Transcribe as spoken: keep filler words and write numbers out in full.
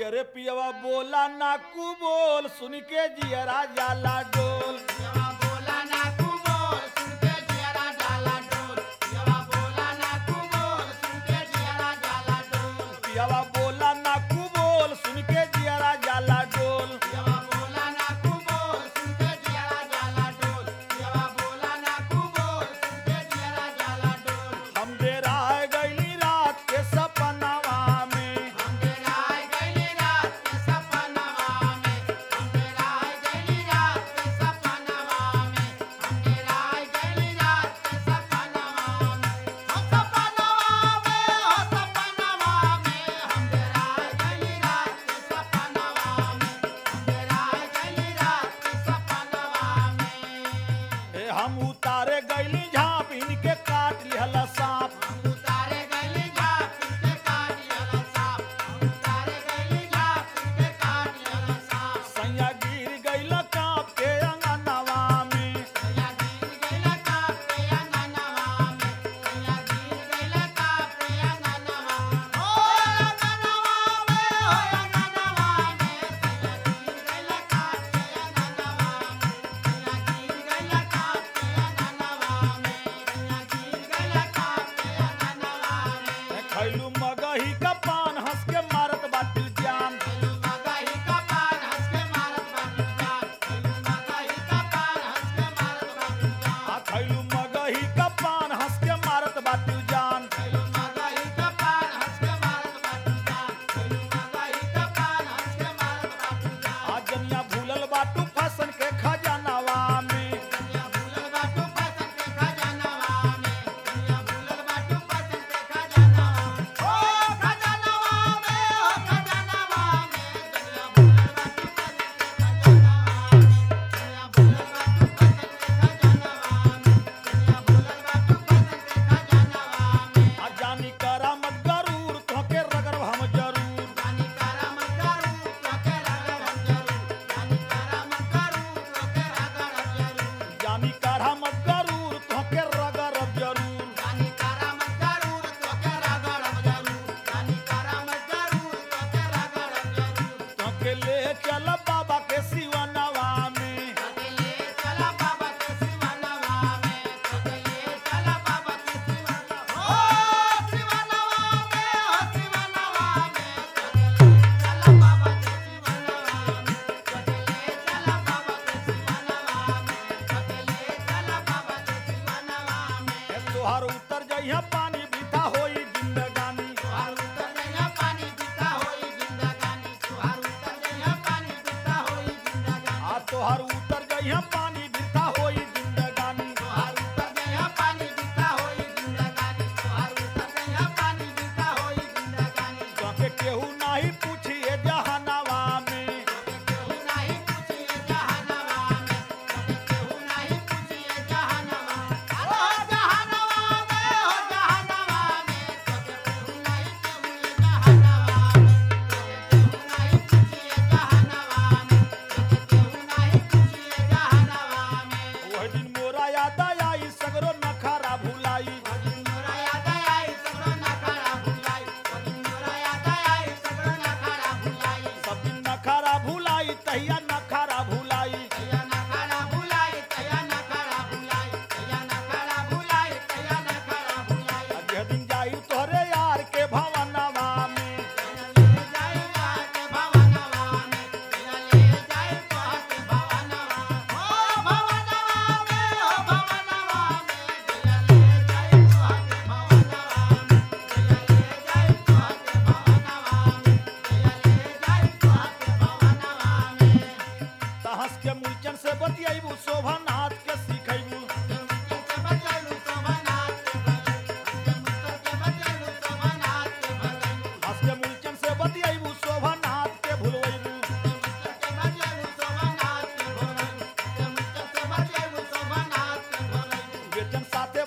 अरे पियवा बोला ना कु बोल सुन के जियरा जाला डोल पियवा बोला ना तू बोल सुन के जियरा जाला डोल पियवा बोला ना तू बोल सुन के जियरा जाला डोल पियवा बोला ना कु बोल सुन के जियरा जाला डोल पियवा बोला ना तू बोल सुन के जियरा जाला डोल पियवा बोला ना तू बोल सुन के जियरा जाला डोल हम डेरा गईली रात के सपनावा में हम डेराय गइली रात के सपनवा में हम डेराय गइली रात के सपनवा में हम डेराय गइली रात के सपनवा में हम सपनवा में हो सपनवा में हम डेराय गइली रात के सपनवा में हम डेराय गइली रात के सपनवा में ए हम उतारे गईली झाँप इनके काट लिहला सांप हम उतारे गइली झाप के काट लिहला सांप हम उतारे गइली झाप के काट लिहला सांप सैया गिर गईला कांप के अंगनवा में सैया गिर गइला काप पे अंगनवा में सैया गिर गइला काप पे अंगनवा हो अंगनवा में हो अंगनवा में सैया गिर गइला काप पे अंगनवा में सैया गिर गइला काप पे अंगनवा में सैया गिर गइला काप पे अंगनवा में ए खैलू मगही का पान हंस के मारत बाटू जान चलू मगही का पान हंस के मारत बाटू जान चलू मगही का पान हंस के मारत बाटू जान आ खैलू मगही का पान हंस के मारत बाटू जान चलू मगही का पान हंस के मारत बाटू जान चलू मगही का पान हंस के मारत बाटू जान आ जनिया भूलल बाटू फसन के खजानावा में दुनिया भूलल बाटू फसन के खजानवा में दुनिया भूलल बाटू फसन के खजानवा ओ खजानवा में ओ खजानवा में दुनिया भूलल बाटू फसन के खजानवा में दुनिया भूलल बाटू फसन के खजानवा में दुनिया भूलल बाटू फसन के खजानवा में आ जानी करा मत गरूर तोहके रगड़ब हम जरूर जानी करा मत करू तोके रगड़ हम जरूर जानी करा मत करू तोके रगड़ हम जरूर जानी करा मत गरूर तोहके रगड़ब जरूर जानी करा मत करू तोके रगड़ हम जरूर जानी करा मत करू तोके रगड़ हम जरूर तोहके ले चल बाबा के सिवनवा में तोके ले चला बाबा के सिवनवा में तोके ले चला बाबा के सिवनवा ओ सिवनवा में ओ सिवनवा में तोके ले चला बाबा के सिवनवा में तोके ले चला बाबा के सिवनवा में तोके ले चला बाबा के सिवनवा में ए तोहार उतर जइहा पानी बीता होई जिंदगानी तुहार उतर जइहा पानी पीता होई जिंदगानी तुहार उतर जइहा पानी पीता होई जिंदगानी आ तोहार उतर जइहा पानी बीता होई जिंदगानी तुहार उतर जइहा पानी पीता होई जिंदगानी तुहार उतर जइहा पानी पीता होई जिंदगानी तोहके केहू नाही पूछिए जहानावा में केहू नाही पूछिए जहानवा में केहू नाही पूछिए जहानवा ओ जहानवा में हो जहानवा में केहू नाही पूछिए जहानवा में केहू नाही पूछिए जहानवा में केहू नाही पूछिए जहानवा में वही दिन मोरा याद आई सगरो नखरा भुलाई ओदिन मोरा याद आई सगरो नखरा भुलाई ओदिन मोरा याद आई सगरो नखरा भुलाई सब दिन नखरा भुलाई तहिया नखरा भुलाई तैया नखरा भुलाई तैया नखरा भुलाई तैया नखरा भुलाई तैया नखरा भुलाई आ जेह दिन जाई तोहरे यार के भवनवा में ले जाई तोहर के भवनवा में तैया ले जाई तोहर के भवनवा ओ भवनवा में ओ भवनवा में तैया ले जाई तोहर के भवनवा में तैया ले जाई तोहर के भवनवा में तैया ले जाई तोहर के भवनवा में तहस के मूलचन से बतियाईबू शोभनाथ के सिखैबू हंस के मूलचन से बतियाईबू शोभनाथ के भुलवैबू बेचन साथे